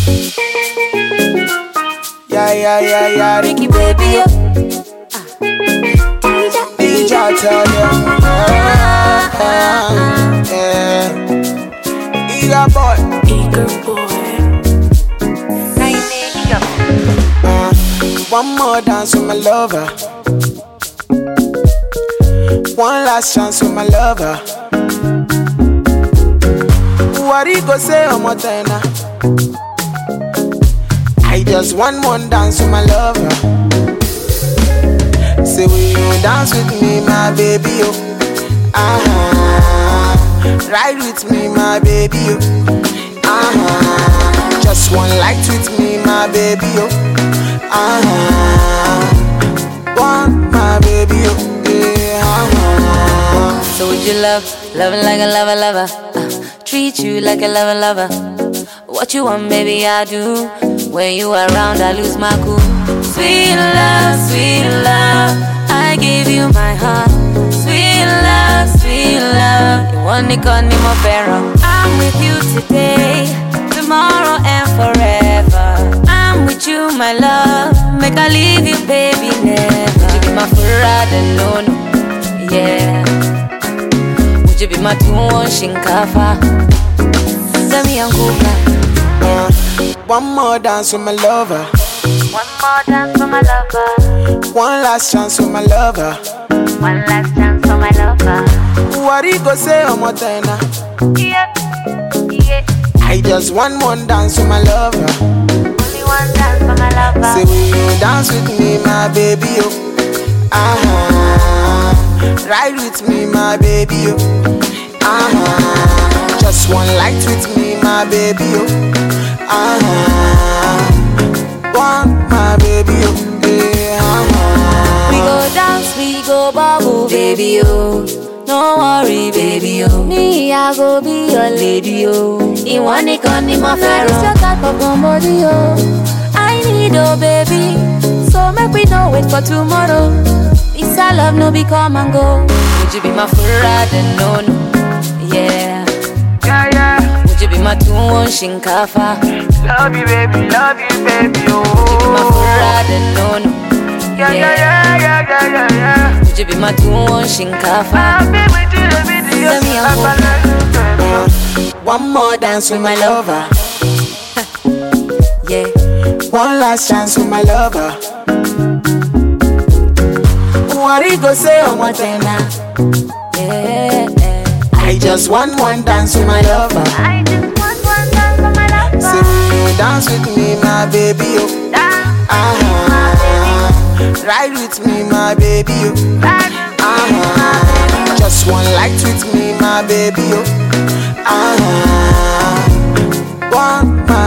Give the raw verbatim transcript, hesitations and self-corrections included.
Yeah, yeah, yeah, yeah. Ricky baby, yo. D J tell them. Yeah, yeah. Eager boy. Eager boy. Now you make it up. Uh, one more dance with my lover. One last chance with my lover. What he go say on my tenor? I just want one dance with my lover. Say will you dance with me, my baby, oh. Uh-huh. Ride with me, my baby, oh. Uh-huh. Just one light with me, my baby, oh. Uh-huh. Want my baby, oh. Yeah, uh-huh. So would you love, loving like a lover, lover? Uh, treat you like a lover, lover. What you want, baby, I do. When you around, I lose my cool. Sweet love, sweet love, I give you my heart. Sweet love, sweet love, you want to call me more pharaoh. I'm with you today, tomorrow and forever. I'm with you, my love, make I leave you, baby, never. Would you be my Ferrari, no, no, yeah. Would you be my two-one shinkafa? Tell me I'm cool, uh, one more dance with my lover. One more dance for my lover. One last chance with my lover. One last chance for my lover. What he go say on my tenor? Yeah, yeah. I just want one dance with my lover. Only one dance for my lover. Say will you dance with me, my baby, oh. Uh-huh. Ride with me, my baby, oh. Uh-huh. Just one light with me, my baby, oh. Uh-huh. Want my baby, oh. Yeah, uh-huh. We go dance, we go bubble, baby, oh. No worry, baby, oh. Me, I go be your lady, oh. You want it, come in my pharaoh. It's your type of body, oh. I need, oh, baby. So make we don't wait for tomorrow. This I love, no be come and go. Would you be my Ferrari, no, no, yeah. Yeah, yeah. Would you be my two-one shinkafa? Love you, baby, love you, baby, oh. Would you be my Ferrari, no, no, Yeah, yeah, yeah, yeah, yeah, yeah, yeah. Would you be my two-one shinkafa? I'll be with you, baby, Let me uh, one more dance with my lover. Yeah. One last chance with my lover. What he go say on my tenor? Yeah. I just want one dance with my lover. I just want one dance for my lover. Say will you dance with me, my baby, oh. Uh-huh. Ride with me, my baby, oh. Uh-huh. Just one light with me, my baby, oh. Uh-huh. Want my